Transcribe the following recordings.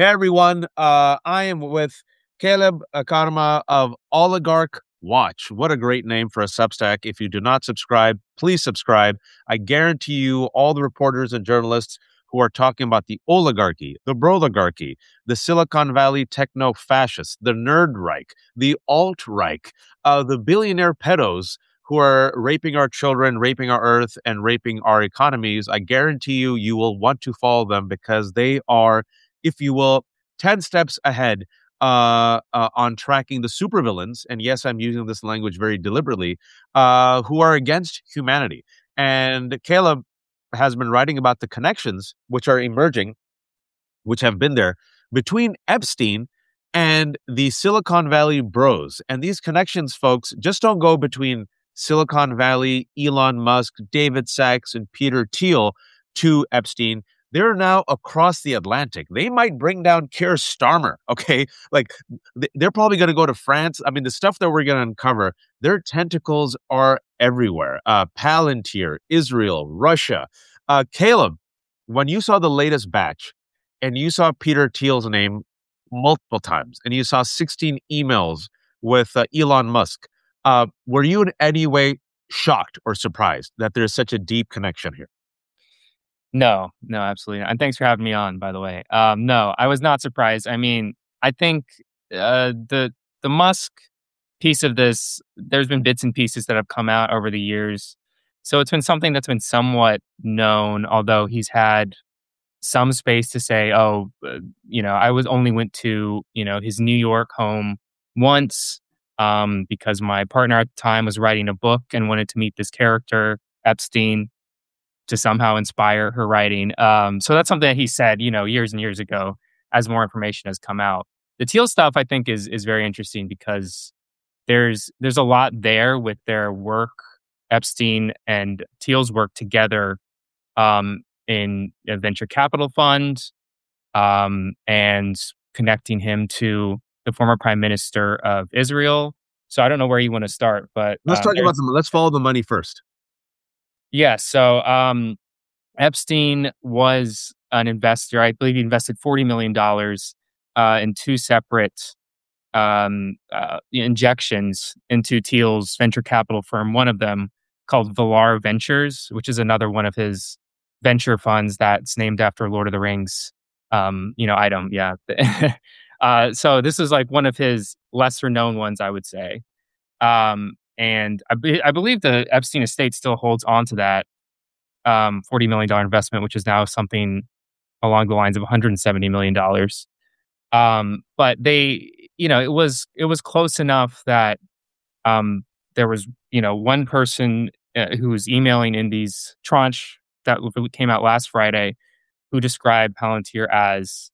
Hey everyone, I am with Caleb Akarma of Oligarch Watch. What a great name for a Substack. If you do not subscribe, please subscribe. I guarantee you, all the reporters and journalists who are talking about the oligarchy, the broligarchy, the Silicon Valley techno fascists, the nerd Reich, the alt Reich, the billionaire pedos who are raping our children, raping our earth, and raping our economies, I guarantee you, you will want to follow them because they are, if you will, 10 steps ahead on tracking the supervillains. And yes, I'm using this language very deliberately, who are against humanity. And Caleb has been writing about the connections which are emerging, which have been there between Epstein and the Silicon Valley bros. And these connections, folks, just don't go between Silicon Valley, Elon Musk, David Sachs, and Peter Thiel to Epstein. They're now across the Atlantic. They might bring down Keir Starmer, okay? Like, they're probably going to go to France. I mean, the stuff that we're going to uncover, their tentacles are everywhere. Palantir, Israel, Russia. Caleb, when you saw the latest batch, and you saw Peter Thiel's name multiple times, and you saw 16 emails with Elon Musk, were you in any way shocked or surprised that there's such a deep connection here? No, absolutely not. And thanks for having me on, by the way. No, I was not surprised. I mean, I think the Musk piece of this, there's been bits and pieces that have come out over the years. So it's been something that's been somewhat known, although he's had some space to say, I was only went to, his New York home once because my partner at the time was writing a book and wanted to meet this character, Epstein, to somehow inspire her writing. So that's something that he said, years and years ago as more information has come out. The Teal stuff, I think, is very interesting because there's a lot there with their work, Epstein and Teal's work together in a venture capital fund and connecting him to the former prime minister of Israel. So I don't know where you want to start, but Let's follow the money first. yeah. So Epstein was an investor. I believe he invested $40 million in two separate injections into Thiel's venture capital firm. One of them called Valar Ventures, which is another one of his venture funds that's named after Lord of the Rings, item. Yeah. So this is like one of his lesser known ones, I would say. And I believe the Epstein estate still holds on to that $40 million investment, which is now something along the lines of $170 million. But it was close enough that there was, one person who was emailing in these tranche that came out last Friday, who described Palantir as,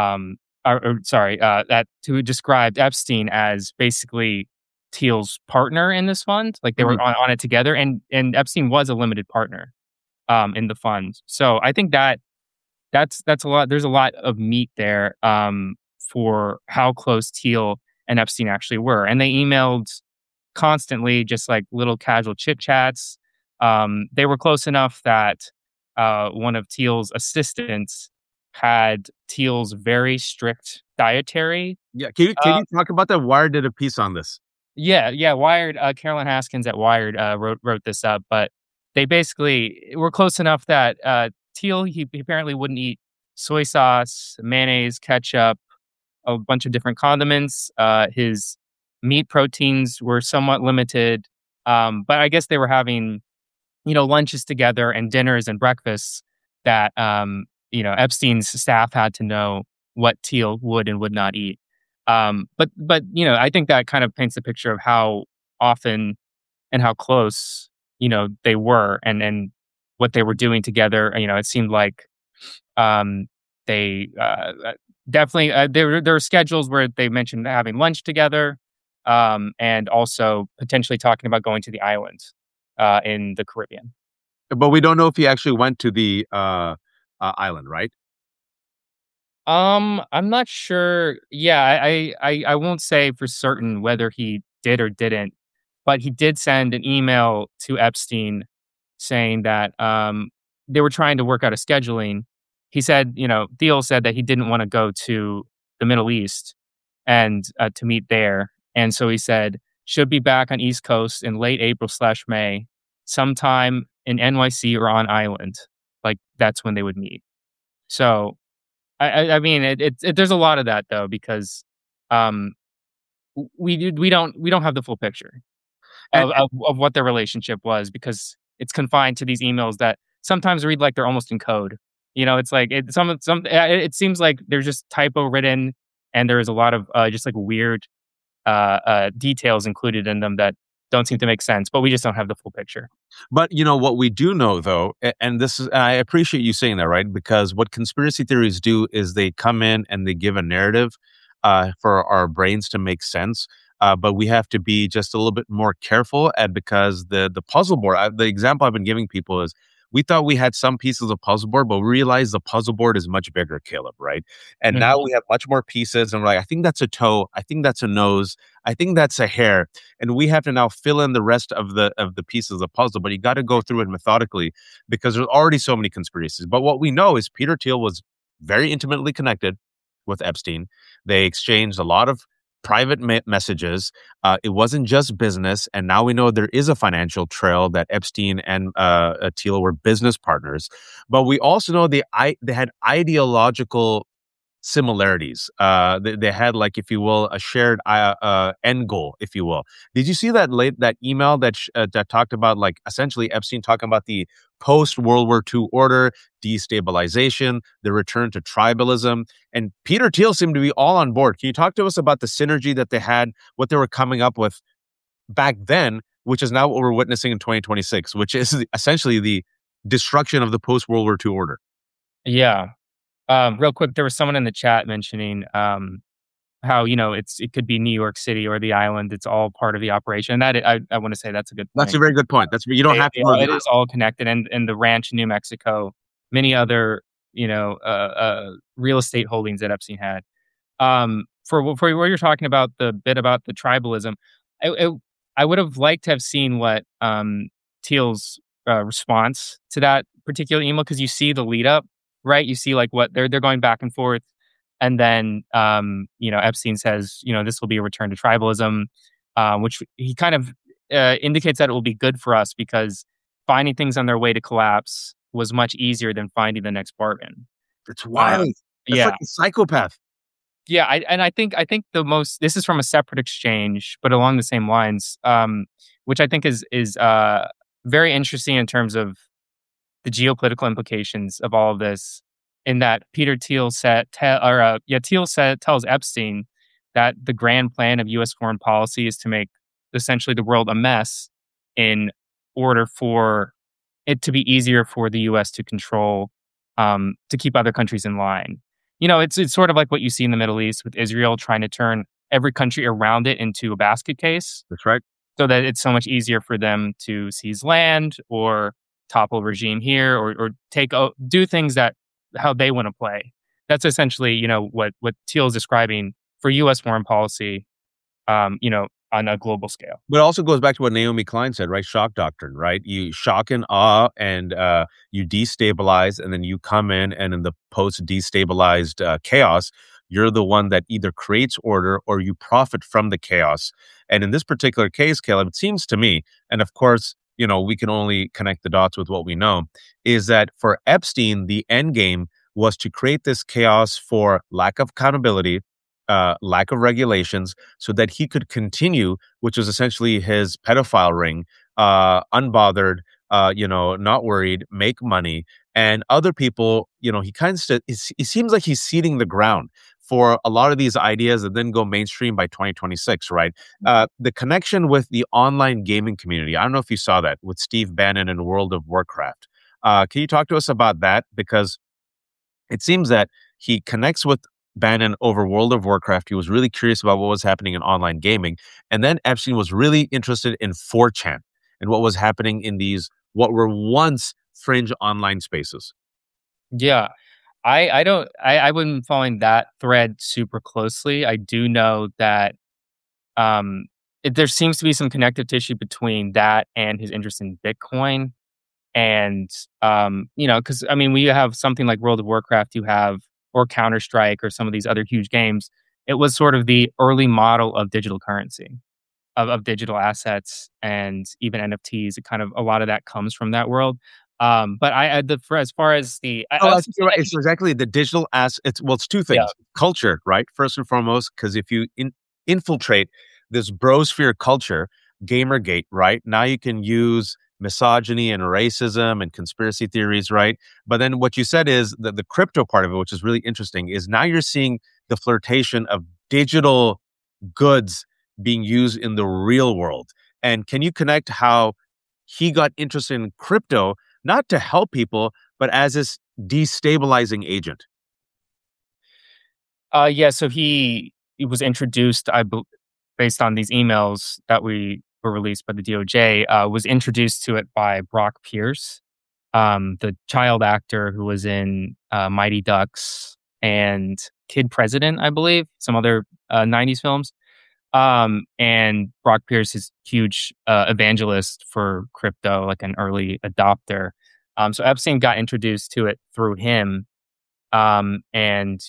who described Epstein as basically Thiel's partner in this fund. Like they were on it together, and Epstein was a limited partner in the fund. So I think that's a lot. There's a lot of meat there for how close Thiel and Epstein actually were, and they emailed constantly, just like little casual chit chats. They were close enough that one of Thiel's assistants had Thiel's very strict dietary. Yeah, can you talk about that? Wired did a piece on this. Yeah. Wired, Carolyn Haskins at Wired wrote this up, but they basically were close enough that Thiel, he apparently wouldn't eat soy sauce, mayonnaise, ketchup, a bunch of different condiments. His meat proteins were somewhat limited, but I guess they were having, lunches together and dinners and breakfasts that, Epstein's staff had to know what Thiel would and would not eat. But I think that kind of paints a picture of how often and how close, they were and what they were doing together. It seemed like they definitely there were schedules where they mentioned having lunch together, and also potentially talking about going to the island in the Caribbean. But we don't know if he actually went to the island, right? I'm not sure. Yeah, I won't say for certain whether he did or didn't, but he did send an email to Epstein saying that they were trying to work out a scheduling, he said, Thiel said that he didn't want to go to the Middle East and to meet there. And so he said, should be back on East Coast in late April/May, sometime in NYC or on island. Like that's when they would meet. So I mean, there's a lot of that though because um, we don't have the full picture And, of what their relationship was because it's confined to these emails that sometimes read like they're almost in code. It's like it seems like they're just typo written, and there is a lot of just like weird details included in them that don't seem to make sense. But we just don't have the full picture. but what we do know though, and this is, I appreciate you saying that, right? Because what conspiracy theories do is they come in and they give a narrative for our brains to make sense. But we have to be just a little bit more careful, because the puzzle board. The example I've been giving people is we thought we had some pieces of puzzle board, but we realized the puzzle board is much bigger, Caleb, right? And Mhm. now we have much more pieces, and we're like, I think that's a toe, I think that's a nose, I think that's a hair, and we have to now fill in the rest of the pieces of the puzzle. But you got to go through it methodically because there's already so many conspiracies. But what we know is Peter Thiel was very intimately connected with Epstein. They exchanged a lot of private messages. It wasn't just business, and now we know there is a financial trail that Epstein and Thiel were business partners. But we also know they had ideological similarities. They had, like, if you will, a shared end goal, if you will. Did you see that email that talked about, like, essentially Epstein talking about the post World War II order, destabilization, the return to tribalism, and Peter Thiel seemed to be all on board. Can you talk to us about the synergy that they had, what they were coming up with back then, which is now what we're witnessing in 2026, which is essentially the destruction of the post World War II order? Yeah. Real quick, there was someone in the chat mentioning how it could be New York City or the island. It's all part of the operation. And I want to say that's a good That's a point. very good point. That's, you don't have to go to the It is all connected, and the ranch in New Mexico, many other real estate holdings that Epstein had. For what you're talking about, the bit about the tribalism, I I, I would have liked to have seen what Thiel's response to that particular email, because you see the lead up, right? You see like what they're going back and forth, and then Epstein says, this will be a return to tribalism, which he kind of indicates that it will be good for us because finding things on their way to collapse was much easier than finding the next bargain. It's Um, wild. That's like yeah, a psychopath. yeah, I think the most, this is from a separate exchange, but along the same lines, which I think is very interesting in terms of the geopolitical implications of all of this. In that Peter Thiel Thiel tells Epstein that the grand plan of U.S. foreign policy is to make essentially the world a mess in order for it to be easier for the U.S. to control, to keep other countries in line. It's sort of like what you see in the Middle East with Israel trying to turn every country around it into a basket case That's right. so that it's so much easier for them to seize land or topple regime here, or do things that how they want to play. That's essentially, what Thiel is describing for U.S. foreign policy, on a global scale. But it also goes back to what Naomi Klein said, right? Shock doctrine, right? You shock and awe, and you destabilize, and then you come in, and in the post destabilized chaos, you're the one that either creates order or you profit from the chaos. And in this particular case, Caleb, it seems to me, and of course, we can only connect the dots with what we know, is that for Epstein, the end game was to create this chaos for lack of accountability, lack of regulations, so that he could continue, which was essentially his pedophile ring, unbothered, not worried, make money. And other people, he kind of, it seems like he's seeding the ground for a lot of these ideas that then go mainstream by 2026, right? The connection with the online gaming community. I don't know if you saw that with Steve Bannon and World of Warcraft. Can you talk to us about that? Because it seems that he connects with Bannon over World of Warcraft. He was really curious about what was happening in online gaming. And then Epstein was really interested in 4chan and what was happening in these, what were once fringe online spaces. Yeah. I don't I wouldn't following that thread super closely. I do know that there seems to be some connective tissue between that and his interest in Bitcoin. And because I mean, we have something like World of Warcraft, you have or Counter Strike or some of these other huge games. It was sort of the early model of digital currency, of digital assets, and even NFTs. It kind of a lot of that comes from that world. But for as far as I Oh, I also think say you're right. that It's exactly the digital it's well, it's two yeah, things. Culture, right? First and foremost, because if you infiltrate this brosphere culture, Gamergate, right? Now you can use misogyny and racism and conspiracy theories, right? But then what you said is that the crypto part of it, which is really interesting, is now you're seeing the flirtation of digital goods being used in the real world. And can you connect how he got interested in crypto, not to help people, but as this destabilizing agent? yeah. So he was introduced, based on these emails that were released by the DOJ. Was introduced to it by Brock Pierce, the child actor who was in Mighty Ducks and Kid President, I believe, some other '90s films. And Brock Pierce is huge evangelist for crypto, like an early adopter. So Epstein got introduced to it through him. And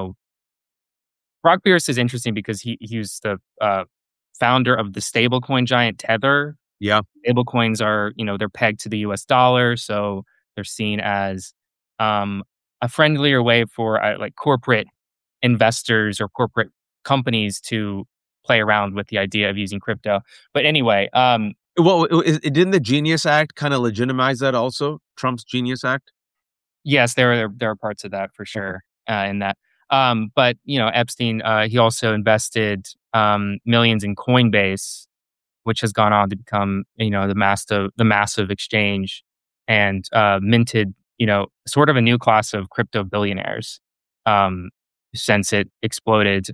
Brock Pierce is interesting because he was the founder of the stablecoin giant Tether. Yeah. Stablecoins are, they're pegged to the US dollar, so they're seen as um, a friendlier way for like corporate investors or corporate companies to play around with the idea of using crypto. But anyway, Well, didn't the Genius Act kind of legitimize that also? Trump's Genius Act? yes, there are parts of that for Okay. sure in that. But Epstein, he also invested millions in Coinbase, which has gone on to become the massive exchange, and minted sort of a new class of crypto billionaires um, since it exploded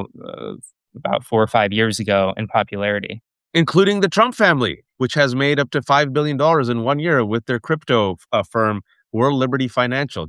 about 4 or 5 years ago in popularity. Including the Trump family, which has made up to $5 billion in 1 year with their crypto firm, World Liberty Financial.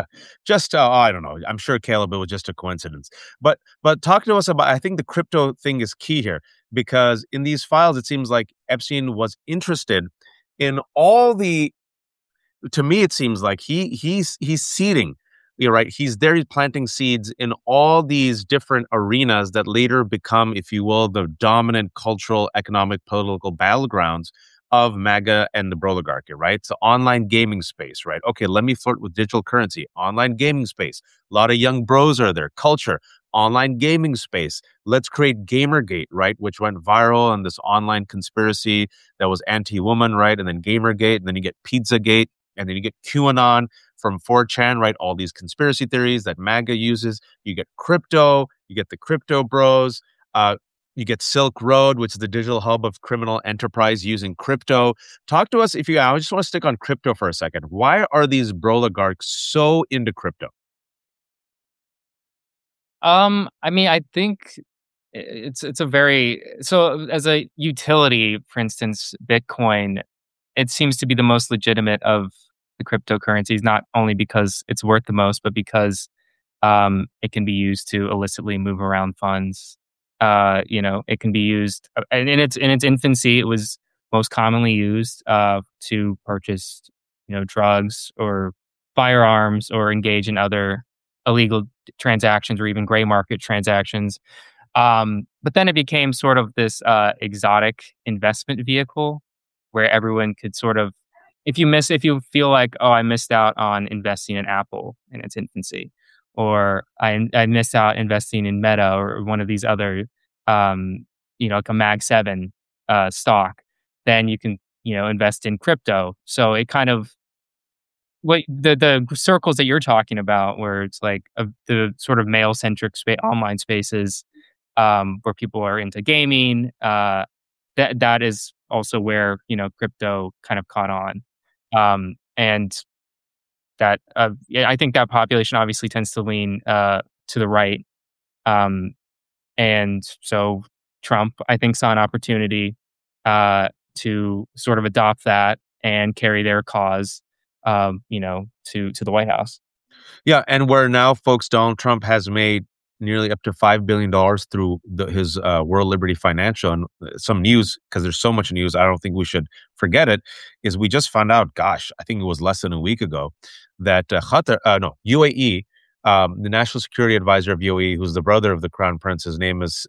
I don't know. I'm sure, Caleb, it was just a coincidence. But talk to us about. I think the crypto thing is key here, because in these files, it seems like Epstein was interested in all the. To me, it seems like he's seeding. You're right. He's there. He's planting seeds in all these different arenas that later become, if you will, the dominant cultural, economic, political battlegrounds of MAGA and the oligarchy. Right. So online gaming space. Right. Okay. Let me flirt with digital currency. Online gaming space. A lot of young bros are there. Culture. Online gaming space. Let's create Gamergate, right, which went viral, and this online conspiracy that was anti-woman, right, and then Gamergate, and then you get Pizzagate, and then you get QAnon from 4chan, right? All these conspiracy theories that MAGA uses. You get crypto, you get the crypto bros, uh, you get Silk Road, which is the digital hub of criminal enterprise using crypto. Talk to us I just want to stick on crypto for a second. Why are these broligarchs so into crypto? I mean, I think it's a very so as a utility, for instance, Bitcoin, it seems to be the most legitimate of the cryptocurrencies, not only because it's worth the most, but because it can be used to illicitly move around funds. It can be used, and in its infancy, it was most commonly used to purchase, drugs or firearms or engage in other illegal transactions or even gray market transactions. But then it became sort of this exotic investment vehicle where everyone could sort of, if you feel like, oh, I missed out on investing in Apple in its infancy, or I missed out investing in Meta or one of these other, like a Mag 7 stock, then you can, invest in crypto. So it kind of, what the circles that you're talking about, where it's like the sort of male centric online spaces, where people are into gaming, that is also where crypto kind of caught on, and that yeah, I think that population obviously tends to lean to the right, um, and so Trump, I think, saw an opportunity to sort of adopt that and carry their cause, to the White House. Yeah, and where now, folks, Donald Trump has made nearly up to $5 billion through his World Liberty Financial. And some news, because there's so much news, I don't think we should forget it. Is we just found out, gosh, I think it was less than a week ago, that UAE, the National Security Advisor of UAE, who's the brother of the Crown Prince, his name is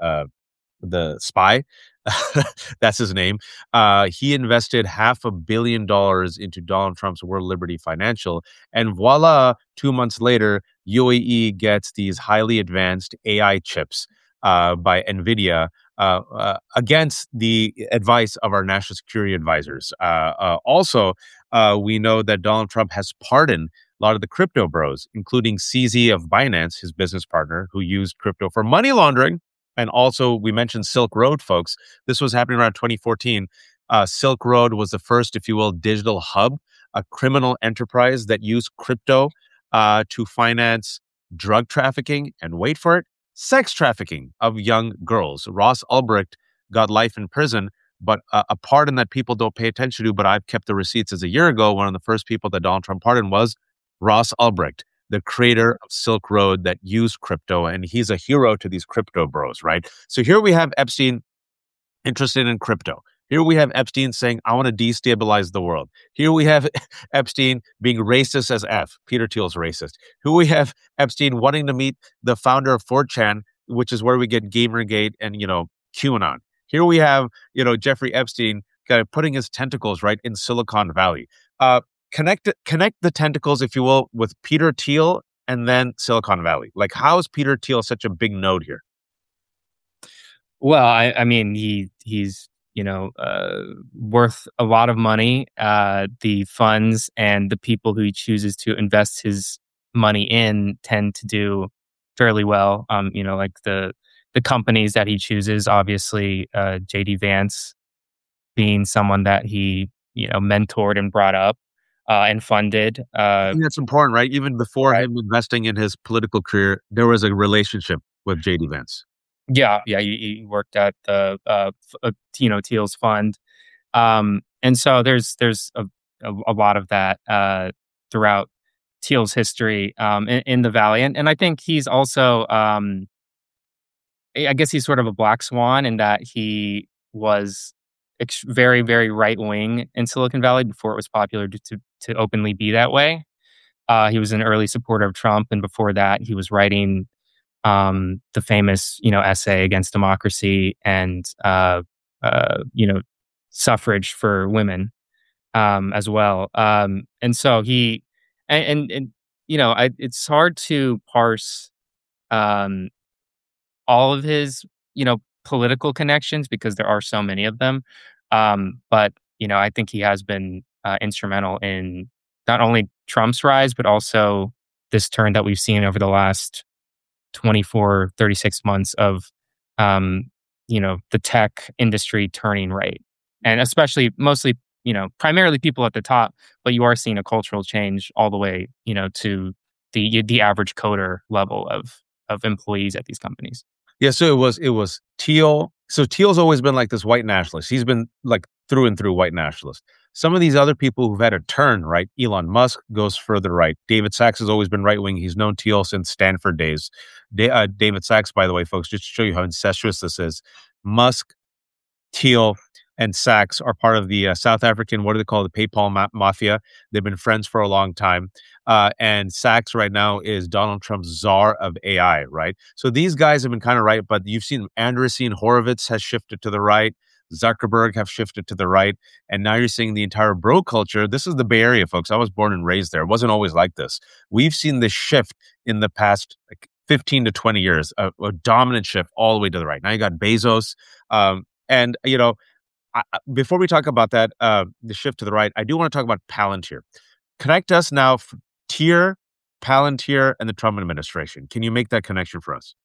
the spy. That's his name. He invested $500 million into Donald Trump's World Liberty Financial, and voila! 2 months later, UAE gets these highly advanced AI chips by Nvidia. Against the advice of our national security advisors. Also, we know that Donald Trump has pardoned a lot of the crypto bros, including CZ of Binance, his business partner, who used crypto for money laundering. And also, we mentioned Silk Road, folks. This was happening around 2014. Silk Road was the first, if you will, digital hub, a criminal enterprise that used crypto to finance drug trafficking and, wait for it, sex trafficking of young girls. Ross Ulbricht got life in prison, but a pardon that people don't pay attention to, but I've kept the receipts as a year ago. One of the first people that Donald Trump pardoned was Ross Ulbricht, the creator of Silk Road that used crypto, and he's a hero to these crypto bros, right? So here we have Epstein interested in crypto. Here we have Epstein saying, I want to destabilize the world. Here we have Epstein being racist as F. Peter Thiel's racist. Here we have Epstein wanting to meet the founder of 4chan, which is where we get Gamergate and, QAnon. Here we have, Jeffrey Epstein kind of putting his tentacles right in Silicon Valley. Connect the tentacles, if you will, with Peter Thiel and then Silicon Valley. Like, how is Peter Thiel such a big node here? Well, I mean, he's worth a lot of money. The funds and the people who he chooses to invest his money in tend to do fairly well. Like the companies that he chooses, obviously, JD Vance being someone that he mentored and brought up. And funded. I think that's important, right? Even before him investing in his political career, there was a relationship with JD Vance. Yeah. He worked at the Thiel's fund, and so there's a lot of that throughout Thiel's history in the Valley, and I think he's also I guess he's sort of a black swan in that he was very, very right wing in Silicon Valley before it was popular to openly be that way. He was an early supporter of Trump, and before that, he was writing the famous essay against democracy and suffrage for women as well. And so he it's hard to parse all of his political connections because there are so many of them. But I think he has been instrumental in not only Trump's rise, but also this turn that we've seen over the last 24, 36 months of, the tech industry turning right. And especially mostly, primarily people at the top, but you are seeing a cultural change all the way, to the average coder level of employees at these companies. Yeah, so it was Thiel. So Thiel's always been like this white nationalist. He's been like through and through white nationalist. Some of these other people who've had a turn, right? Elon Musk goes further right. David Sacks has always been right wing. He's known Thiel since Stanford days. David Sacks, by the way, folks, just to show you how incestuous this is, Musk, Thiel, and Sacks are part of the South African, what do they call it, the PayPal mafia. They've been friends for a long time. And Sacks right now is Donald Trump's czar of AI, right? So these guys have been kind of right, but you've seen Andreessen Horowitz has shifted to the right. Zuckerberg have shifted to the right. And now you're seeing the entire bro culture. This is the Bay Area, folks. I was born and raised there. It wasn't always like this. We've seen this shift in the past 15 to 20 years, a dominant shift all the way to the right. Now you got Bezos. Before we talk about that, the shift to the right, I do want to talk about Palantir. Connect us now, Tier, Palantir, and the Trump administration. Can you make that connection for us?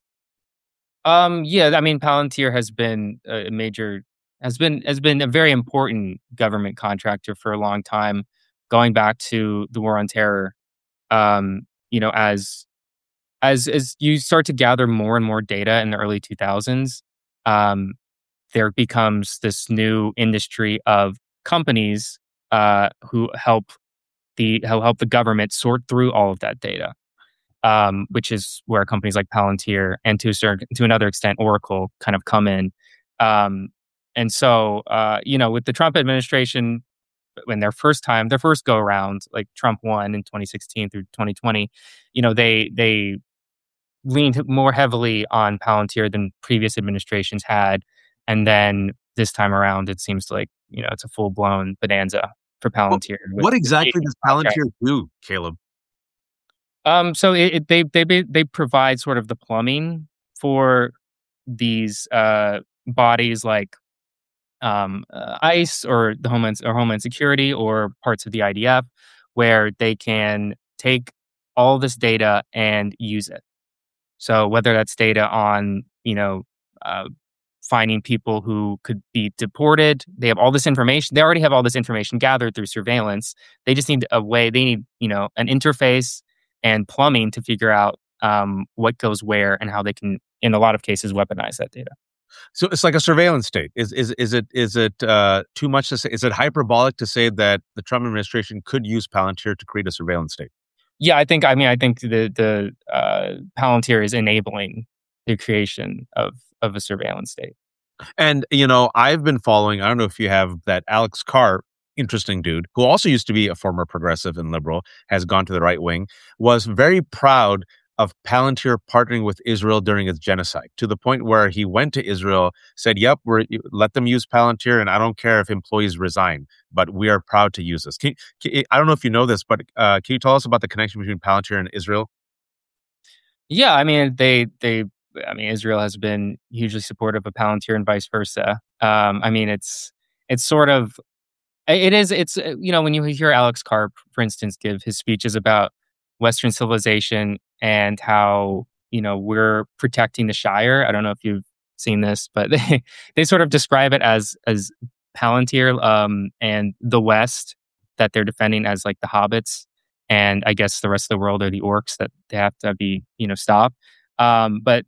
Yeah, I mean, Palantir has been has been a very important government contractor for a long time, going back to the War on Terror. As you start to gather more and more data in the early 2000s, there becomes this new industry of companies who help the government sort through all of that data. which is where companies like Palantir and to another extent Oracle kind of come in. Um, and so, with the Trump administration, when their first go around, like Trump won in 2016 through 2020, they leaned more heavily on Palantir than previous administrations had. And then this time around, it seems like, it's a full blown bonanza for What, Palantir with what exactly these does contracts. Palantir do, Caleb? So they provide sort of the plumbing for these bodies like ICE or the Homeland Security or parts of the IDF, where they can take all this data and use it. So whether that's data on uh, finding people who could be deported, they have all this information. They already have all this information gathered through surveillance. They just need a way. They need an interface and plumbing to figure out what goes where and how they can, in a lot of cases, weaponize that data. So it's like a surveillance state. Is it too much to say? Is it hyperbolic to say that the Trump administration could use Palantir to create a surveillance state? Yeah, I think the Palantir is enabling the creation of a surveillance state. And I've been following. I don't know if you have that Alex Carr, interesting dude, who also used to be a former progressive and liberal, has gone to the right wing, was very proud of Palantir partnering with Israel during its genocide, to the point where he went to Israel, said, "Yep, let them use Palantir, and I don't care if employees resign, but we are proud to use this." I don't know if you know this, but can you tell us about the connection between Palantir and Israel? Yeah, I mean Israel has been hugely supportive of Palantir and vice versa. I mean, it's sort of it's when you hear Alex Karp, for instance, give his speeches about Western civilization and how we're protecting the Shire. I don't know if you've seen this, but they sort of describe it as Palantir and the West that they're defending as like the hobbits, and I guess the rest of the world are the orcs that they have to be stopped. But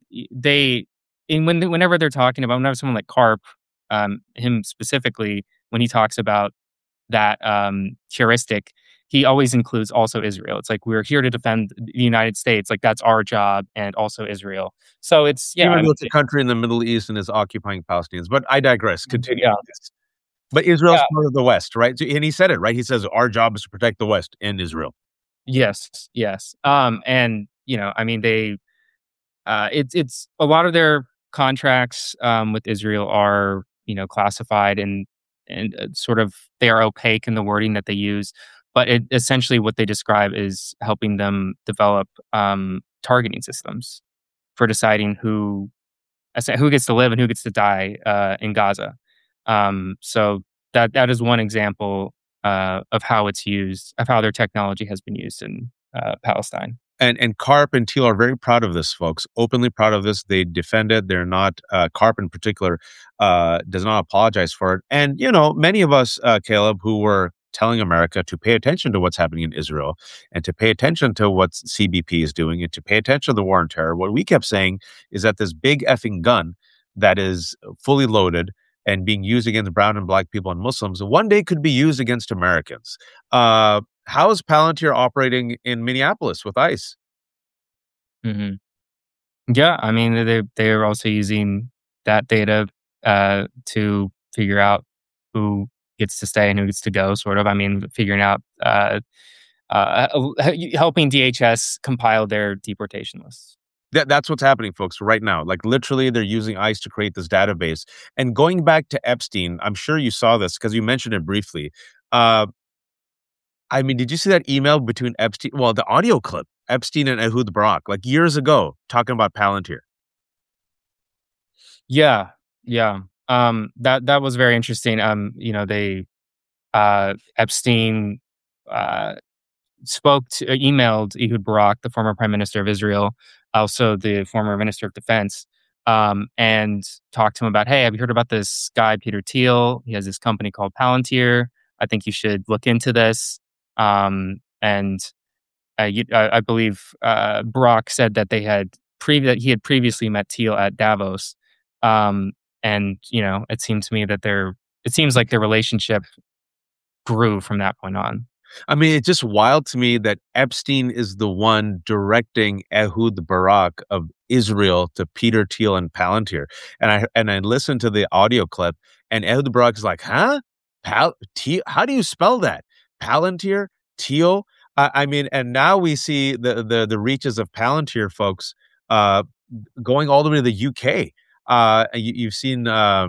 whenever they're talking about, whenever someone like Karp, him specifically, when he talks about that heuristic, he always includes also Israel. It's like we're here to defend the United States, like that's our job, and also Israel. So it's yeah, Even I though mean, it's a country in the Middle East and is occupying Palestinians, but I digress. Continue. yeah, But Israel's yeah, part of the West, right? And he said it, right? He says our job is to protect the West and Israel. yes, yes. And I mean, it's a lot of their contracts with Israel are classified and sort of they are opaque in the wording that they use, but essentially what they describe is helping them develop targeting systems for deciding who gets to live and who gets to die in Gaza. So that is one example of how it's used, of how their technology has been used in Palestine. And Karp and Thiel are very proud of this, folks. Openly proud of this. They defend it. They're not Karp in particular does not apologize for it. And many of us, Caleb, who were telling America to pay attention to what's happening in Israel and to pay attention to what CBP is doing and to pay attention to the war on terror. What we kept saying is that this big effing gun that is fully loaded and being used against brown and black people and Muslims one day could be used against Americans. How is Palantir operating in Minneapolis with ICE? hmm Yeah, I mean they are also using that data to figure out who gets to stay and who gets to go. Sort of, I mean, figuring out helping DHS compile their deportation lists. That's what's happening, folks, right now. Like literally, they're using ICE to create this database. And going back to Epstein, I'm sure you saw this because you mentioned it briefly. Uh, I mean, did you see that email between Epstein? Well, the audio clip, Epstein and Ehud Barak, like years ago, talking about Palantir. Yeah, yeah. That was very interesting. They Epstein uh, emailed Ehud Barak, the former prime minister of Israel, also the former minister of defense, and talked to him about, hey, have you heard about this guy, Peter Thiel? He has this company called Palantir. I think you should look into this. And I believe Barak said that that he had previously met Thiel at Davos. And it seems to me that it seems like their relationship grew from that point on. I mean, it's just wild to me that Epstein is the one directing Ehud Barak of Israel to Peter Thiel and Palantir. And I listened to the audio clip, and Ehud Barak is like, "Huh? How do you spell that? Palantir, Thiel." I mean, and now we see the reaches of Palantir, folks, uh, going all the way to the UK. You've seen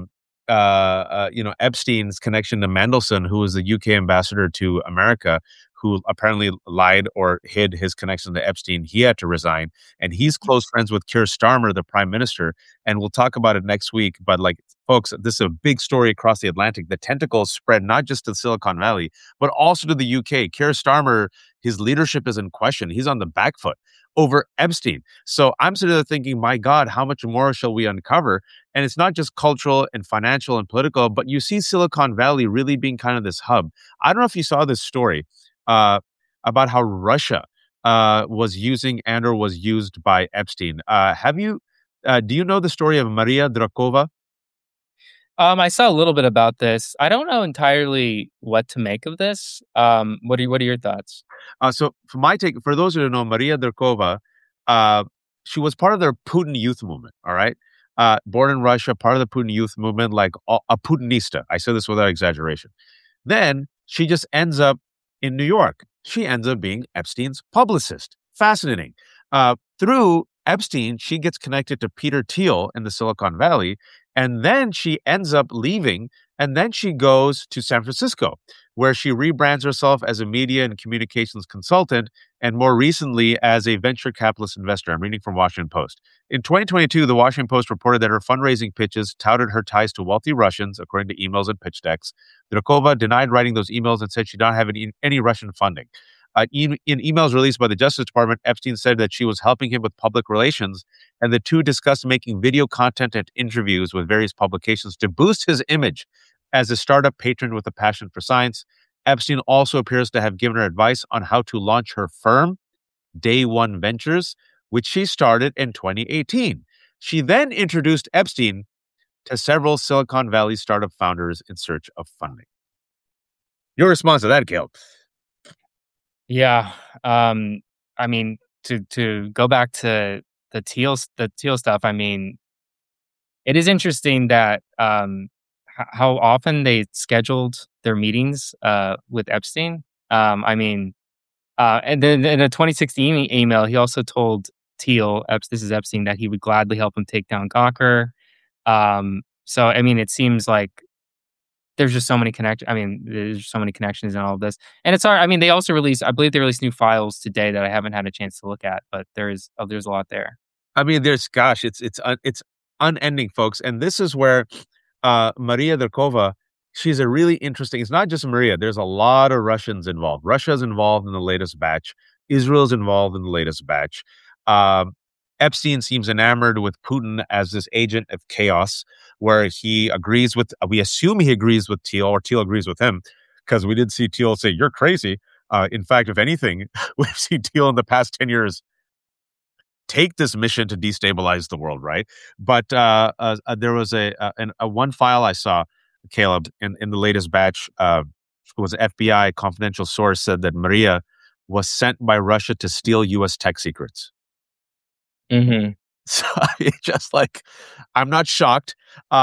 Epstein's connection to Mandelson, who was the UK ambassador to America, who apparently lied or hid his connection to Epstein. He had to resign, and he's close friends with Keir Starmer, the prime minister. And we'll talk about it next week. But like, folks, this is a big story across the Atlantic. The tentacles spread not just to Silicon Valley, but also to the UK. Keir Starmer, his leadership is in question. He's on the back foot over Epstein. So I'm sitting there thinking, my God, how much more shall we uncover? And it's not just cultural and financial and political, but you see Silicon Valley really being kind of this hub. I don't know if you saw this story about how Russia was using and or was used by Epstein. Do you know the story of Maria Drakova? I saw a little bit about this. I don't know entirely what to make of this. What are your thoughts? So, for my take, for those who don't know, Maria Drakova, she was part of the Putin youth movement. All right, born in Russia, part of the Putin youth movement, like a Putinista. I say this without exaggeration. Then she just ends up in New York. She ends up being Epstein's publicist. Fascinating. Through Epstein, she gets connected to Peter Thiel in the Silicon Valley, and then she ends up leaving, and then she goes to San Francisco, where she rebrands herself as a media and communications consultant, and more recently as a venture capitalist investor. I'm reading from Washington Post. In 2022, the Washington Post reported that her fundraising pitches touted her ties to wealthy Russians, according to emails and pitch decks. Drakova denied writing those emails and said she did not have any Russian funding. In emails released by the Justice Department, Epstein said that she was helping him with public relations, and the two discussed making video content and interviews with various publications to boost his image as a startup patron with a passion for science. Epstein also appears to have given her advice on how to launch her firm, Day One Ventures, which she started in 2018. She then introduced Epstein to several Silicon Valley startup founders in search of funding. Your response to that, Caleb? Yeah. I mean, to go back to the Teal stuff. I mean, it is interesting that how often they scheduled their meetings with Epstein. I mean, and then in a 2016 email, he also told Teal, this is Epstein, that he would gladly help him take down Gawker. So I mean, it seems like there's just so many connections. I mean, there's so many connections in all of this, and it's hard. I mean, I believe they released new files today that I haven't had a chance to look at, but there's a lot there. I mean, it's unending, folks, and this is where Maria Drakova, she's a really interesting. It's not just Maria. There's a lot of Russians involved. Russia's involved in the latest batch. Israel's involved in the latest batch. Epstein seems enamored with Putin as this agent of chaos, where we assume he agrees with Thiel, or Thiel agrees with him, because we did see Thiel say, "You're crazy." In fact, if anything, we've seen Thiel in the past 10 years take this mission to destabilize the world, right? But there was a one file I saw, Caleb, in the latest batch. It was an FBI confidential source said that Maria was sent by Russia to steal U.S. tech secrets. Mm-hmm. So it's just like, I'm not shocked.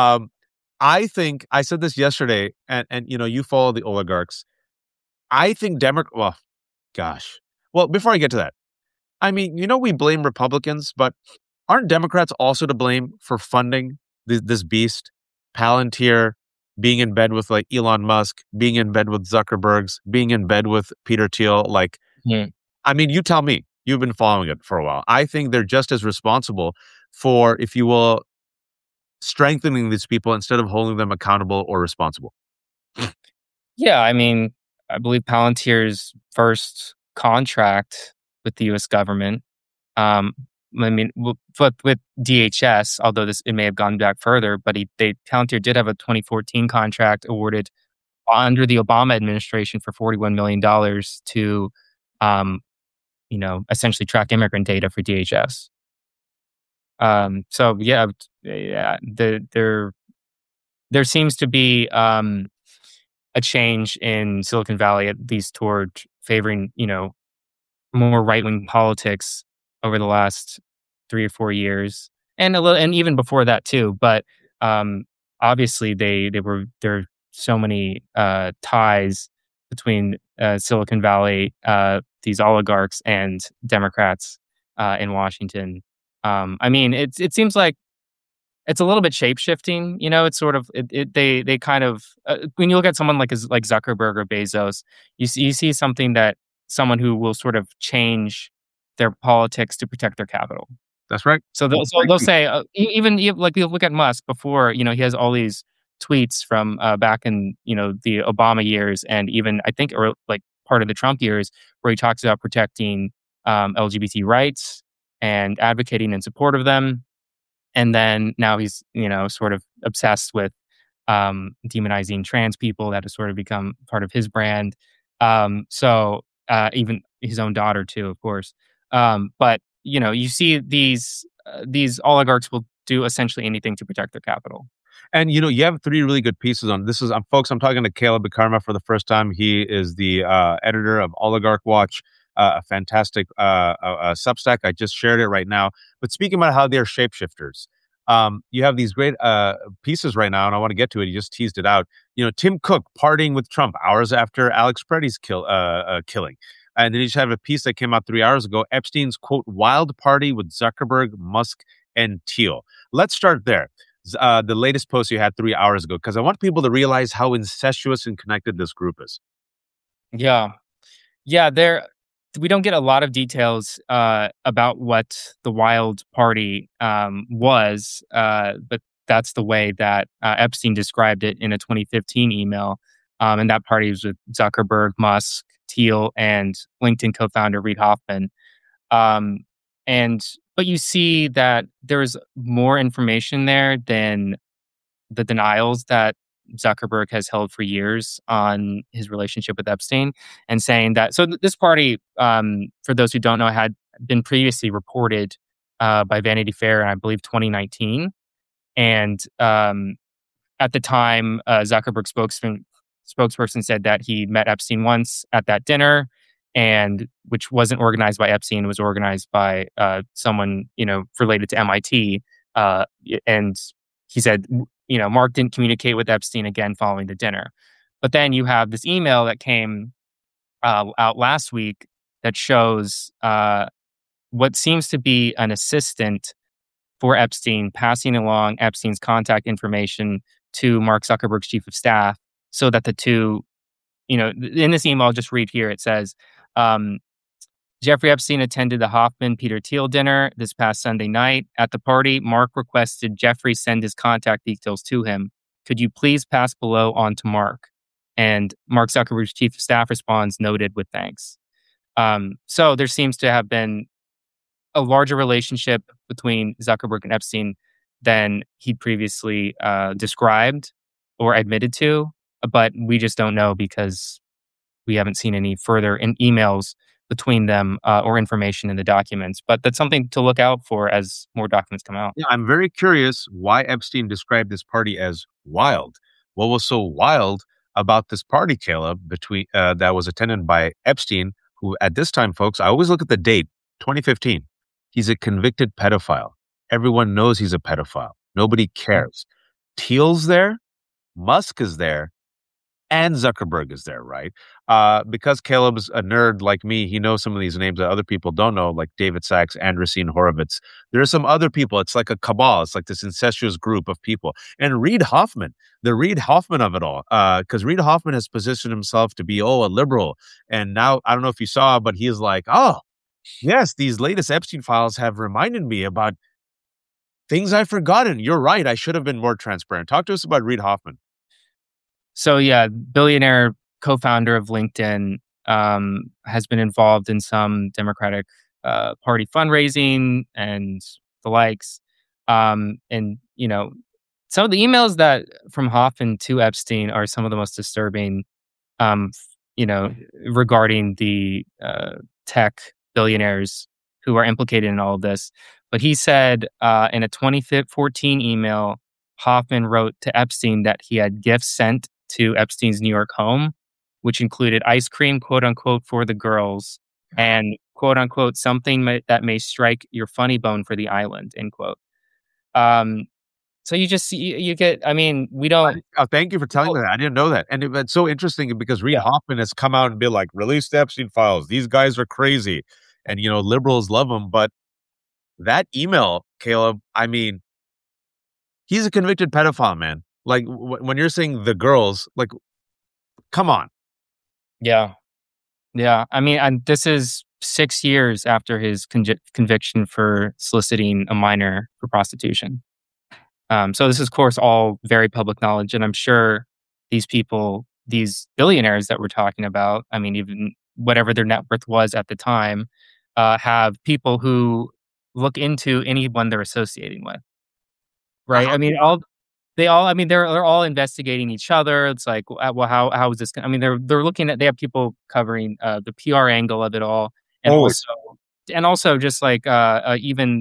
I think I said this yesterday, and you follow the oligarchs. I think Well, gosh. Well, before I get to that, I mean, we blame Republicans, but aren't Democrats also to blame for funding this beast? Palantir, being in bed with like Elon Musk, being in bed with Zuckerberg's, being in bed with Peter Thiel. Like, I mean, you tell me. You've been following it for a while. I think they're just as responsible for, if you will, strengthening these people instead of holding them accountable or responsible. Yeah, I mean, I believe Palantir's first contract with the U.S. government, I mean, but with DHS, although it may have gone back further, but Palantir did have a 2014 contract awarded under the Obama administration for $41 million to, essentially track immigrant data for DHS. So there seems to be a change in Silicon Valley, at least toward favoring, more right wing politics over the last 3 or 4 years, and a little, and even before that too. But um, obviously, there are so many ties between Silicon Valley, these oligarchs, and Democrats in Washington. I mean, it seems like it's a little bit shape shifting. It's sort of they kind of when you look at someone like Zuckerberg or Bezos, you see something that someone who will sort of change their politics to protect their capital. That's right. So Well, they'll thank you. say, like you look at Musk before, he has all these tweets from back in the Obama years, and even I think or like part of the Trump years, where he talks about protecting LGBT rights and advocating in support of them. And then now he's sort of obsessed with demonizing trans people. That has sort of become part of his brand. So even his own daughter too, of course. But you see these oligarchs will do essentially anything to protect their capital. And you have three really good pieces on this. Folks. I'm talking to Caleb Karma for the first time. He is the editor of Oligarch Watch, a fantastic Substack. I just shared it right now. But speaking about how they're shapeshifters, you have these great pieces right now, and I want to get to it. You just teased it out. Tim Cook partying with Trump hours after Alex Preddy's killing. And then you just have a piece that came out 3 hours ago. Epstein's, quote, wild party with Zuckerberg, Musk, and Thiel. Let's start there. The latest post you had 3 hours ago, because I want people to realize how incestuous and connected this group is. Yeah, yeah. We don't get a lot of details about what the Wild Party was, but that's the way that Epstein described it in a 2015 email. And that party was with Zuckerberg, Musk, Thiel, and LinkedIn co-founder Reid Hoffman. Um, but you see that there's more information there than the denials that Zuckerberg has held for years on his relationship with Epstein, and saying that. So this party, for those who don't know, had been previously reported by Vanity Fair in, I believe, 2019. And at the time, Zuckerberg spokesperson said that he met Epstein once at that dinner, and which wasn't organized by Epstein, it was organized by someone related to MIT. And he said, Mark didn't communicate with Epstein again following the dinner. But then you have this email that came out last week that shows what seems to be an assistant for Epstein passing along Epstein's contact information to Mark Zuckerberg's chief of staff, so that the two, in this email, I'll just read here, it says, Jeffrey Epstein attended the Hoffman-Peter Thiel dinner this past Sunday night. At the party, Mark requested Jeffrey send his contact details to him. Could you please pass below on to Mark? And Mark Zuckerberg's chief of staff responds, noted, with thanks. So there seems to have been a larger relationship between Zuckerberg and Epstein than he'd previously described or admitted to. But we just don't know, because we haven't seen any further in emails between them or information in the documents. But that's something to look out for as more documents come out. Yeah, I'm very curious why Epstein described this party as wild. What was so wild about this party, Caleb, that was attended by Epstein, who at this time, folks, I always look at the date, 2015. He's a convicted pedophile. Everyone knows he's a pedophile. Nobody cares. Thiel's there, Musk is there, and Zuckerberg is there, right? Because Caleb's a nerd like me, he knows some of these names that other people don't know, like David Sachs, Andreessen Horowitz. There are some other people. It's like a cabal. It's like this incestuous group of people. And Reid Hoffman, the Reid Hoffman of it all, because Reid Hoffman has positioned himself to be, a liberal. And now, I don't know if you saw, but he's like, oh, yes, these latest Epstein files have reminded me about things I've forgotten. You're right. I should have been more transparent. Talk to us about Reid Hoffman. So yeah, billionaire co-founder of LinkedIn, has been involved in some Democratic Party fundraising and the likes. And some of the emails that from Hoffman to Epstein are some of the most disturbing. Regarding the tech billionaires who are implicated in all of this. But he said in a 2014 email, Hoffman wrote to Epstein that he had gifts sent to Epstein's New York home, which included ice cream, quote unquote, for the girls, and quote unquote something that may strike your funny bone for the island, end quote. Um, so you just you get. I mean, we don't. Thank you for telling me that. I didn't know that. And it's so interesting because Reid Yeah, Hoffman has come out and been like, release the Epstein files. These guys are crazy. And, liberals love them. But that email, Caleb, I mean, he's a convicted pedophile, man. Like, when you're saying the girls, like, come on. yeah, yeah. I mean, and this is 6 years after his conviction for soliciting a minor for prostitution. So this is, of course, all very public knowledge, and I'm sure these people, these billionaires that we're talking about, I mean, even whatever their net worth was at the time, have people who look into anyone they're associating with, right? I mean, I mean, they're all investigating each other. It's like, well, how is this? I mean, they're looking at. They have people covering the PR angle of it all, and Always. also just like even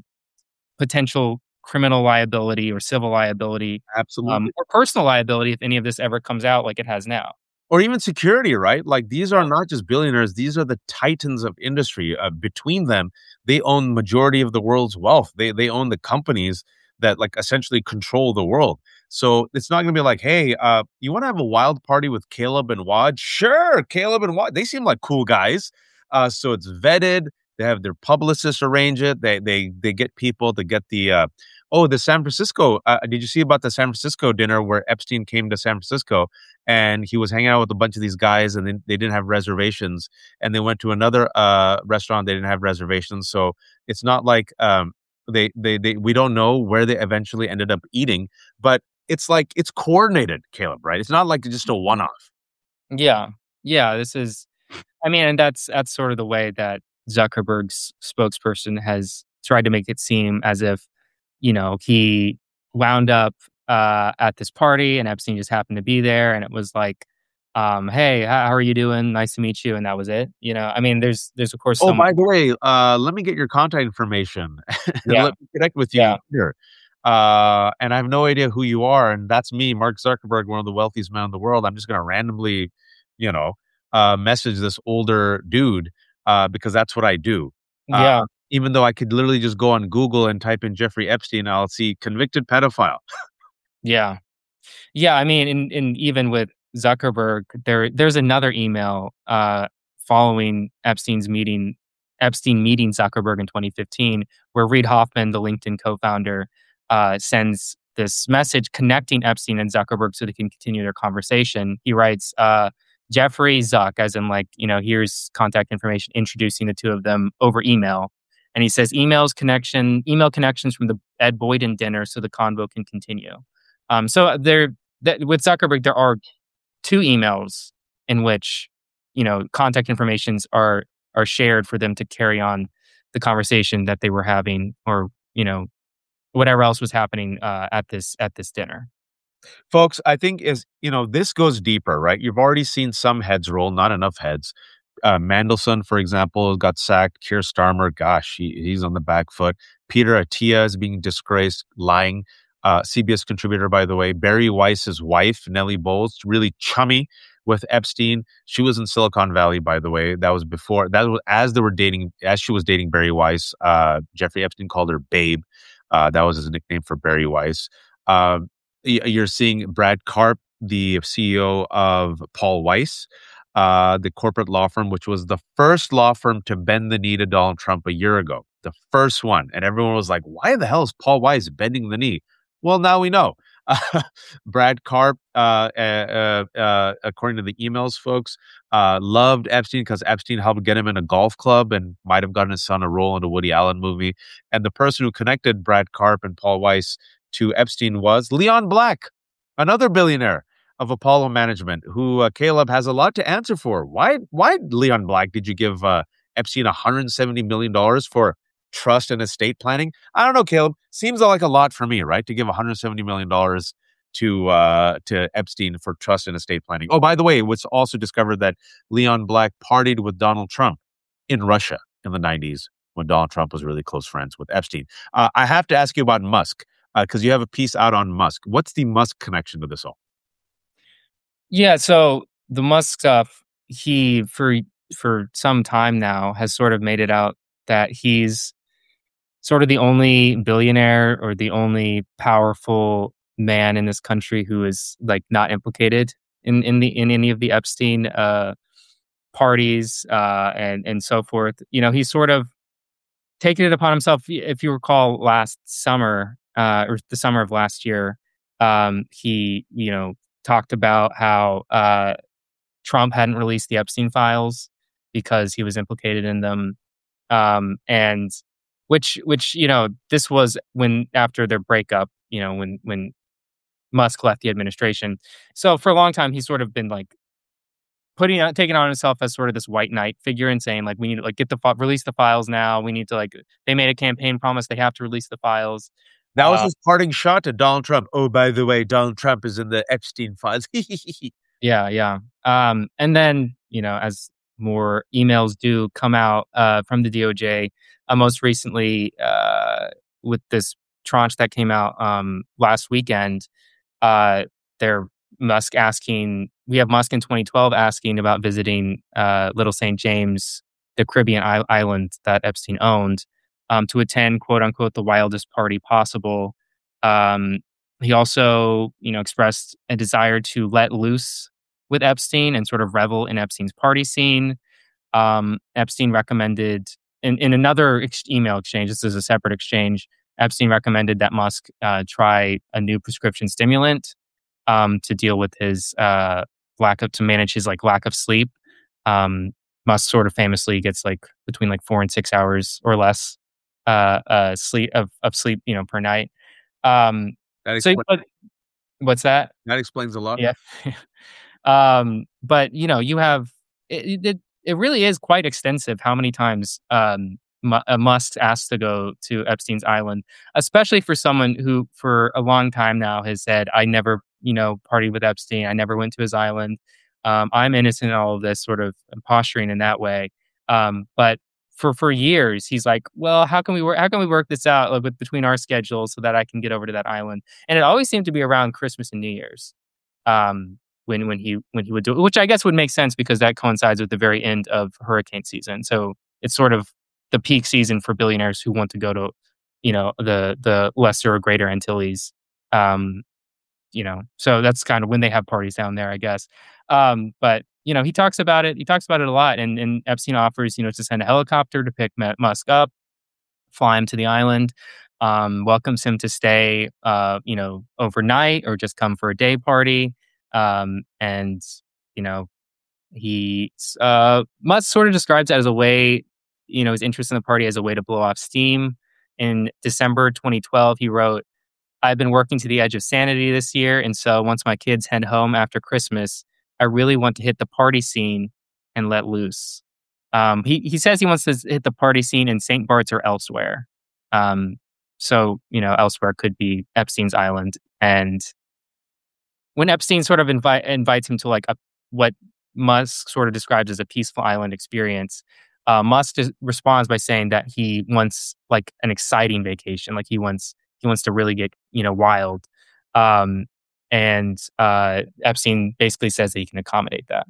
potential criminal liability or civil liability, Absolutely. or personal liability if any of this ever comes out like it has now. Or even security, right? Like, these are not just billionaires; these are the titans of industry. Between them, they own majority of the world's wealth. They own the companies that, like, essentially control the world. So it's not going to be like, hey, you want to have a wild party with Caleb and Wad? Sure, Caleb and Wad. They seem like cool guys. So it's vetted. They have their publicists arrange it. They get people to get the San Francisco. Did you see about the San Francisco dinner where Epstein came to San Francisco and he was hanging out with a bunch of these guys, and then they didn't have reservations, and they went to another restaurant, they didn't have reservations. So it's not like they we don't know where they eventually ended up eating, but it's like it's coordinated, Caleb, right? It's not like just a one-off. Yeah, yeah. This is, I mean, and that's sort of the way that Zuckerberg's spokesperson has tried to make it seem as if he wound up at this party and Epstein just happened to be there, and it was like, hey, how are you doing? Nice to meet you, and that was it. I mean, there's of course Oh, so much. by the way, let me get your contact information and Yeah, let me connect with you yeah, here. And I have no idea who you are, and that's me, Mark Zuckerberg, one of the wealthiest men in the world. I'm just going to randomly, you know, message this older dude because that's what I do. Uh, yeah, Even though I could literally just go on Google and type in Jeffrey Epstein, I'll see convicted pedophile. yeah. Yeah, I mean, and even with Zuckerberg, there's another email following Epstein meeting Zuckerberg in 2015, where Reid Hoffman, the LinkedIn co-founder, sends this message connecting Epstein and Zuckerberg so they can continue their conversation. He writes, Jeffrey Zuck, as in like, here's contact information introducing the two of them over email. And he says, email connections from the Ed Boyden dinner so the convo can continue. So with Zuckerberg, there are two emails in which, contact informations are shared for them to carry on the conversation that they were having, or, whatever else was happening at this dinner. Folks, I think this goes deeper, right? You've already seen some heads roll, not enough heads. Mandelson, for example, got sacked. Keir Starmer, gosh, he's on the back foot. Peter Attia is being disgraced, lying. CBS contributor, by the way. Barry Weiss's wife, Nellie Bowles, really chummy with Epstein. She was in Silicon Valley, by the way. That was as she was dating Barry Weiss. Jeffrey Epstein called her Babe. That was his nickname for Barry Weiss. You're seeing Brad Karp, the CEO of Paul Weiss, the corporate law firm, which was the first law firm to bend the knee to Donald Trump a year ago. The first one. And everyone was like, why the hell is Paul Weiss bending the knee? Well, now we know. Brad Karp, according to the emails, folks, loved Epstein because Epstein helped get him in a golf club and might have gotten his son a role in a Woody Allen movie. And the person who connected Brad Karp and Paul Weiss to Epstein was Leon Black, another billionaire of Apollo Management, who Caleb has a lot to answer for. Why, Leon Black, did you give Epstein $170 million for trust and estate planning? I don't know, Caleb. Seems like a lot for me, right? To give $170 million to Epstein for trust and estate planning. Oh, by the way, it was also discovered that Leon Black partied with Donald Trump in Russia in the 90s when Donald Trump was really close friends with Epstein. I have to ask you about Musk because you have a piece out on Musk. What's the Musk connection to this all? Yeah, so the Musk stuff, he for some time now has sort of made it out that he's sort of the only billionaire or the only powerful man in this country who is like not implicated in any of the Epstein parties and so forth. You know, he's sort of taken it upon himself. If you recall, last summer or the summer of last year, he talked about how Trump hadn't released the Epstein files because he was implicated in them, and which this was when after their breakup, when Musk left the administration. So for a long time, he's sort of been like taking on himself as sort of this white knight figure and saying like we need to like release the files now. We need to like they made a campaign promise they have to release the files. That was his parting shot at Donald Trump. Oh, by the way, Donald Trump is in the Epstein files. Yeah, yeah. And then, as more emails do come out from the DOJ, most recently with this tranche that came out last weekend, they're we have Musk in 2012 asking about visiting Little St. James, the Caribbean island that Epstein owned, to attend, quote unquote, the wildest party possible. He also, expressed a desire to let loose with Epstein and sort of revel in Epstein's party scene. Epstein recommended in another email exchange. This is a separate exchange. Epstein recommended that Musk try a new prescription stimulant to deal with his to manage his like lack of sleep. Musk sort of famously gets like between like 4 and 6 hours or less sleep of sleep, per night. So what's that? That explains a lot. Yeah. But you have it really is quite extensive how many times Musk asked to go to Epstein's island, especially for someone who for a long time now has said, I never, partied with Epstein. I never went to his island. I'm innocent in all of this sort of posturing in that way. But for years, he's like, well, how can we work this out like, between our schedules so that I can get over to that island? And it always seemed to be around Christmas and New Year's. When he would do it, which I guess would make sense because that coincides with the very end of hurricane season. So it's sort of the peak season for billionaires who want to go to, the lesser or greater Antilles. So that's kind of when they have parties down there, I guess. But he talks about it. He talks about it a lot, and Epstein offers, to send a helicopter to pick Musk up, fly him to the island, welcomes him to stay, overnight or just come for a day party. And he Musk sort of describes that as a way, his interest in the party as a way to blow off steam. In December 2012, he wrote, I've been working to the edge of sanity this year, and so once my kids head home after Christmas, I really want to hit the party scene and let loose. He says he wants to hit the party scene in St. Bart's or elsewhere. So elsewhere could be Epstein's island. And when Epstein sort of invites him to like what Musk sort of describes as a peaceful island experience, Musk responds by saying that he wants like an exciting vacation, like he wants to really get wild, and Epstein basically says that he can accommodate that.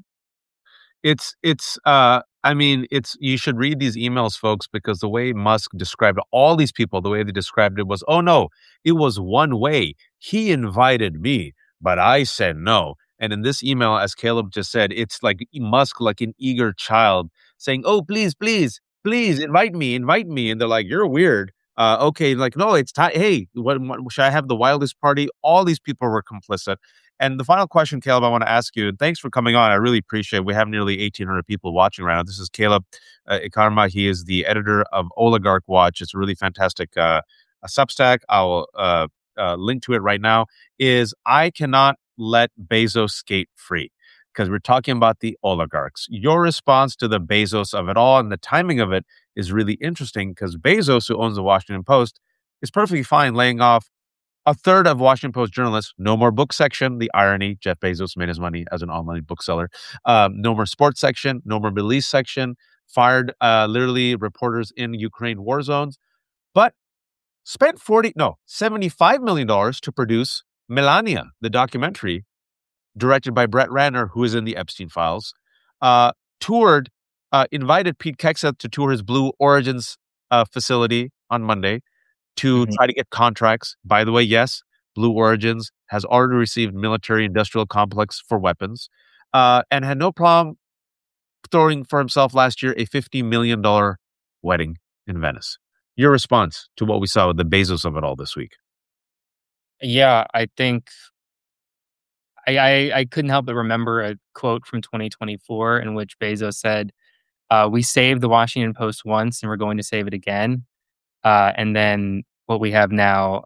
You should read these emails, folks, because the way Musk described all these people, the way they described it was, oh no, it was one way. He invited me, but I said no. And in this email, as Caleb just said, it's like Musk, like an eager child saying, oh, please, please, please invite me. And they're like, you're weird. Okay, like, no, it's time. Hey, what, should I have the wildest party? All these people were complicit. And the final question, Caleb, I want to ask you, and thanks for coming on. I really appreciate it. We have nearly 1,800 people watching right now. This is Caleb Ekarma. He is the editor of Oligarch Watch. It's a really fantastic a Substack. I'll link to it right now. Is I cannot let Bezos skate free, because we're talking about the oligarchs. Your response to the Bezos of it all and the timing of it is really interesting, because Bezos, who owns the Washington Post, is perfectly fine laying off a third of Washington Post journalists. No more book section. The irony, Jeff Bezos made his money as an online bookseller. No more sports section. No more Middle East section. Fired literally reporters in Ukraine war zones. But spent $75 million to produce Melania, the documentary directed by Brett Ratner, who is in the Epstein files, invited Pete Hegseth to tour his Blue Origins facility on Monday to Mhm. try to get contracts. By the way, yes, Blue Origins has already received military industrial complex for weapons, and had no problem throwing for himself last year a $50 million wedding in Venice. Your response to what we saw with the Bezos of it all this week? Yeah, I think I couldn't help but remember a quote from 2024 in which Bezos said, "We saved the Washington Post once, and we're going to save it again." And then what we have now,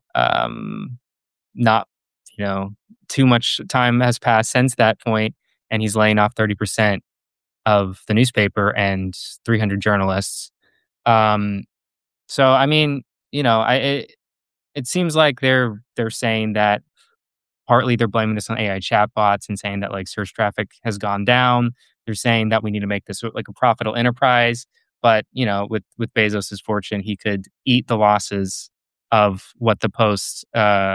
not you know, too much time has passed since that point, and he's laying off 30% of the newspaper and 300 journalists. Um, so I mean, it seems like they're saying that partly they're blaming this on AI chatbots and saying that like search traffic has gone down. They're saying that we need to make this like a profitable enterprise. But with Bezos's fortune, he could eat the losses of what the Post,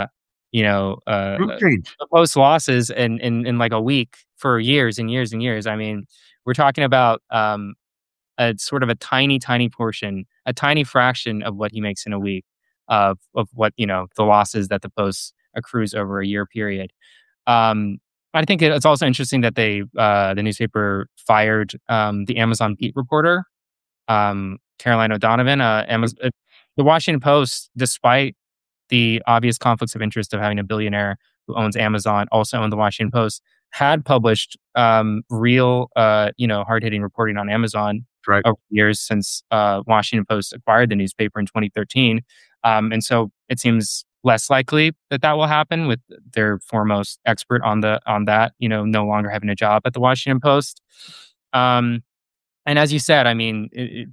Group change. the Post losses in like a week for years and years and years. I mean, we're talking about a sort of a tiny, tiny portion, a tiny fraction of what he makes in a week of what the losses that the Post accrues over a year period. Um, I think it's also interesting that the newspaper fired the Amazon beat reporter, Caroline O'Donovan. The Washington Post, despite the obvious conflicts of interest of having a billionaire who owns Amazon also owned the Washington Post, had published real, hard hitting reporting on Amazon Right. over the years since Washington Post acquired the newspaper in 2013. And so it seems less likely that that will happen with their foremost expert on that, no longer having a job at the Washington Post. Um, and as you said, I mean,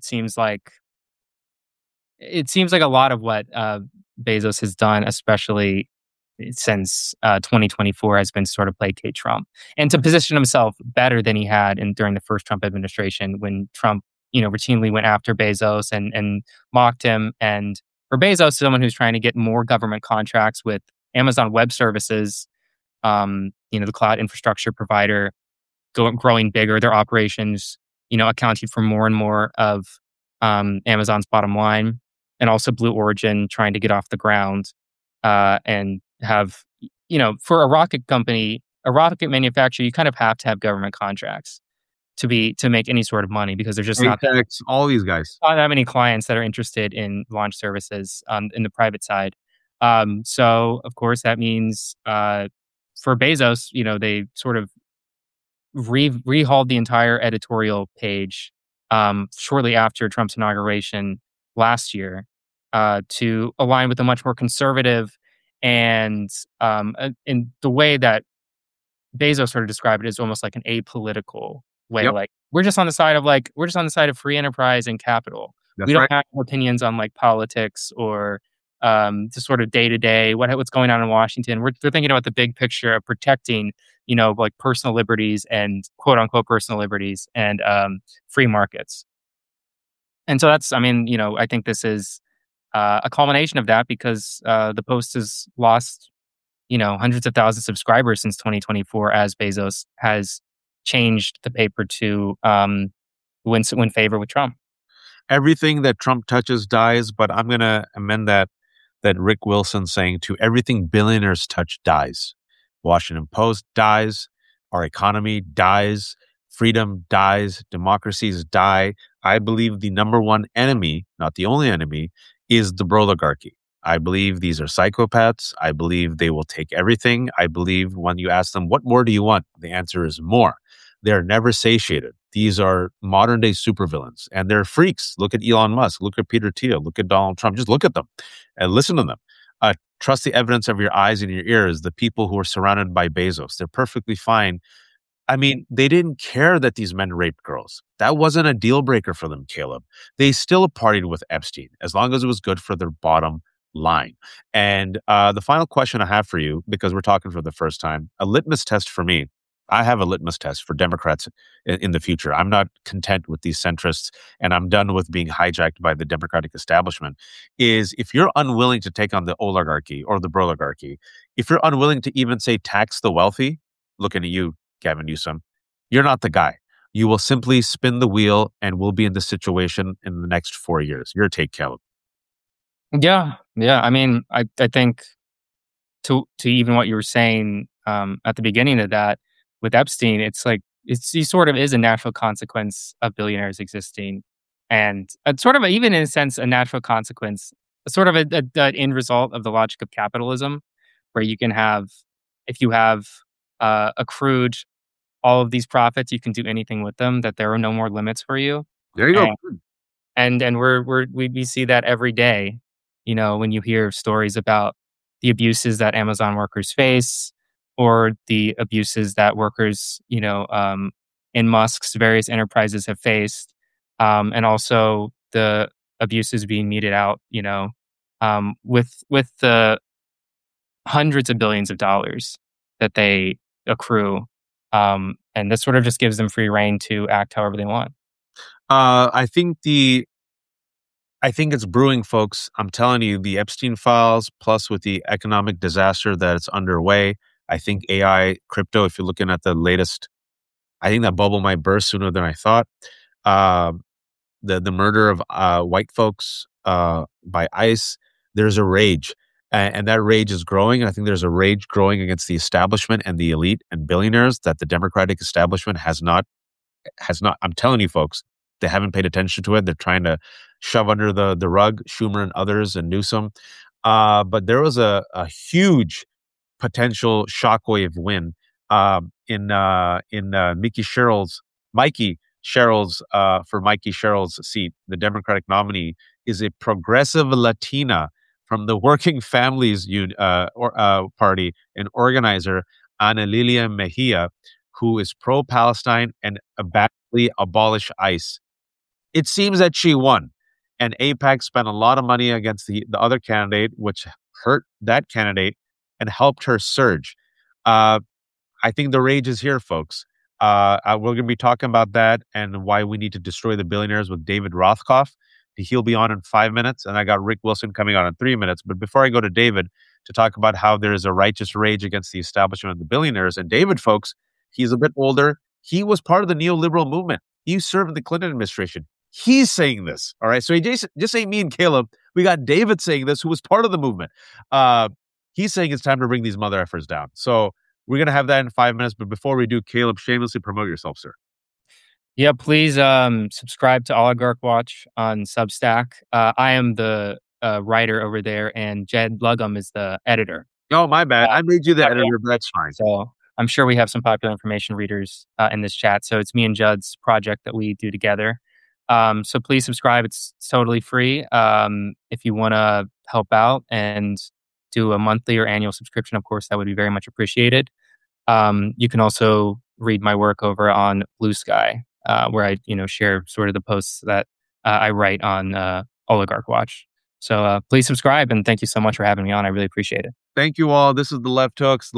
it seems like a lot of what Bezos has done, especially since 2024, has been sort of placate Trump and to position himself better than he had during the first Trump administration when Trump, routinely went after Bezos and mocked him. And for Bezos, someone who's trying to get more government contracts with Amazon Web Services, the cloud infrastructure provider, growing bigger, their operations, accounting for more and more of Amazon's bottom line, and also Blue Origin trying to get off the ground and have, for a rocket company, a rocket manufacturer, you kind of have to have government contracts to make any sort of money because there's just SpaceX, all these guys. not that many clients that are interested in launch services in the private side. So of course that means for Bezos, they sort of rehauled the entire editorial page shortly after Trump's inauguration last year to align with a much more conservative and in the way that Bezos sort of described it is almost like an apolitical way. Yep, Like we're just on the side of free enterprise and capital. We that's don't right. have opinions on like politics or just sort of day to day what's going on in Washington. We're thinking about the big picture of protecting, like personal liberties and quote unquote personal liberties and free markets. And so that's, I mean, I think this is a culmination of that because the Post has lost hundreds of thousands of subscribers since 2024 as Bezos has changed the paper to win favor with Trump. Everything that Trump touches dies, but I'm gonna amend that Rick Wilson saying to everything billionaires touch dies. Washington Post dies, our economy dies, freedom dies, democracies die. I believe the number one enemy, not the only enemy, is the oligarchy. I believe these are psychopaths. I believe they will take everything. I believe when you ask them, what more do you want? The answer is more. They're never satiated. These are modern day supervillains and they're freaks. Look at Elon Musk. Look at Peter Thiel. Look at Donald Trump. Just look at them and listen to them. Trust the evidence of your eyes and your ears. The people who are surrounded by Bezos, they're perfectly fine. I mean, they didn't care that these men raped girls. That wasn't a deal breaker for them, Caleb. They still partied with Epstein as long as it was good for their bottom line. And the final question I have for you, because we're talking for the first time, a litmus test for me. I have a litmus test for Democrats in the future. I'm not content with these centrists and I'm done with being hijacked by the Democratic establishment. Is if you're unwilling to take on the oligarchy or the oligarchy, if you're unwilling to even say tax the wealthy, looking at you, Gavin Newsom. You're not the guy. You will simply spin the wheel and we'll be in this situation in the next 4 years. Your take, Caleb. Yeah, yeah. I mean, I think to even what you were saying at the beginning of that with Epstein, it's like he sort of is a natural consequence of billionaires existing, and it's sort of even in a sense a natural consequence, sort of a end result of the logic of capitalism, where you can have if you have accrued all of these profits, you can do anything with them. That there are no more limits for you, There you go. and we see that every day. You know, when you hear stories about the abuses that Amazon workers face, or the abuses that workers, in Musk's various enterprises have faced, and also the abuses being meted out, with the hundreds of billions of dollars that they accrue, and this sort of just gives them free reign to act however they want. I think it's brewing, folks. I'm telling you, the Epstein files, plus with the economic disaster that's underway, I think AI, crypto, if you're looking at the latest, I think that bubble might burst sooner than I thought. Uh, the murder of white folks by ICE, there's a rage. And that rage is growing. I think there's a rage growing against the establishment and the elite and billionaires that the Democratic establishment has not. I'm telling you, folks, they haven't paid attention to it. They're trying to shove under the rug Schumer and others and Newsom. But there was a huge potential shockwave win in Mikey Sherrill's for Mikey Sherrill's seat. The Democratic nominee is a progressive Latina from the Working Families Party, an organizer, Ana Lilia Mejia, who is pro-Palestine and badly abolish ICE. It seems that she won, and AIPAC spent a lot of money against the other candidate, which hurt that candidate and helped her surge. I think the rage is here, folks. We're going to be talking about that and why we need to destroy the billionaires with David Rothkopf. He'll be on in 5 minutes, and I got Rick Wilson coming on in 3 minutes. But before I go to David to talk about how there is a righteous rage against the establishment of the billionaires, and David, folks, he's a bit older. He was part of the neoliberal movement. He served in the Clinton administration. He's saying this, all right? So he just ain't me and Caleb. We got David saying this, who was part of the movement. He's saying it's time to bring these mother effers down. So we're going to have that in 5 minutes. But before we do, Caleb, shamelessly promote yourself, sir. Yeah, please subscribe to Oligarch Watch on Substack. I am the writer over there, and Jed Luggum is the editor. Oh, my bad. I made you the editor, but that's fine. So I'm sure we have some popular information readers in this chat. So it's me and Judd's project that we do together. So please subscribe. It's totally free. If you want to help out and do a monthly or annual subscription, of course, that would be very much appreciated. You can also read my work over on Blue Sky, where I share sort of the posts that I write on Oligarch Watch. So please subscribe, and thank you so much for having me on. I really appreciate it. Thank you all. This is The Left Hooks,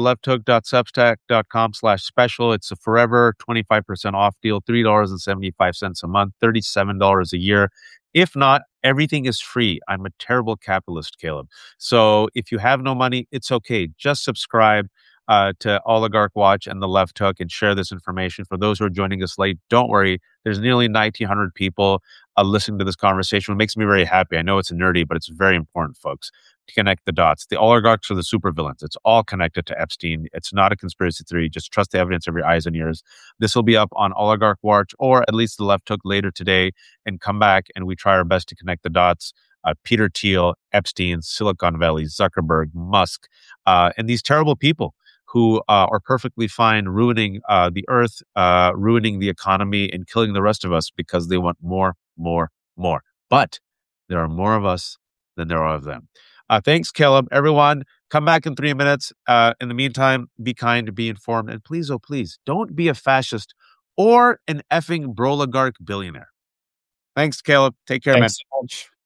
thelefthook.substack.com/special. It's a forever 25% off deal, $3.75 a month, $37 a year. If not, everything is free. I'm a terrible capitalist, Caleb. So if you have no money, it's okay. Just subscribe to Oligarch Watch and The Left Hook and share this information. For those who are joining us late, don't worry. There's nearly 1,900 people listening to this conversation. It makes me very happy. I know it's nerdy, but it's very important, folks, to connect the dots. The oligarchs are the supervillains. It's all connected to Epstein. It's not a conspiracy theory. Just trust the evidence of your eyes and ears. This will be up on Oligarch Watch, or at least The Left Hook later today, and come back and we try our best to connect the dots. Peter Thiel, Epstein, Silicon Valley, Zuckerberg, Musk, and these terrible people who are perfectly fine ruining the earth, ruining the economy, and killing the rest of us because they want more, more, more. But there are more of us than there are of them. Thanks, Caleb. Everyone, come back in 3 minutes. In the meantime, be kind, be informed, and please, oh please, don't be a fascist or an effing broligarch billionaire. Thanks, Caleb. Take care, Thanks man. so much.